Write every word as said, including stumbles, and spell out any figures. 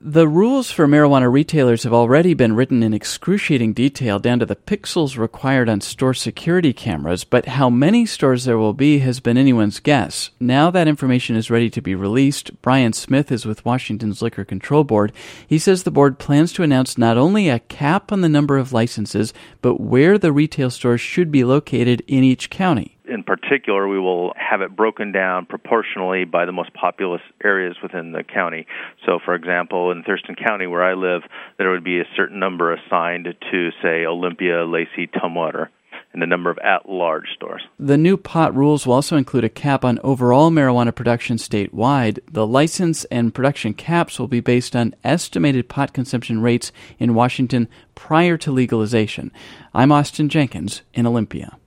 The rules for marijuana retailers have already been written in excruciating detail down to the pixels required on store security cameras, but how many stores there will be has been anyone's guess. Now that information is ready to be released, Brian Smith is with Washington's Liquor Control Board. He says the board plans to announce not only a cap on the number of licenses, but where the retail stores should be located in each county. In particular, we will have it broken down proportionally by the most populous areas within the county. So, for example, in Thurston County, where I live, there would be a certain number assigned to, say, Olympia, Lacey, Tumwater, and the number of at-large stores. The new pot rules will also include a cap on overall marijuana production statewide. The license and production caps will be based on estimated pot consumption rates in Washington prior to legalization. I'm Austin Jenkins in Olympia.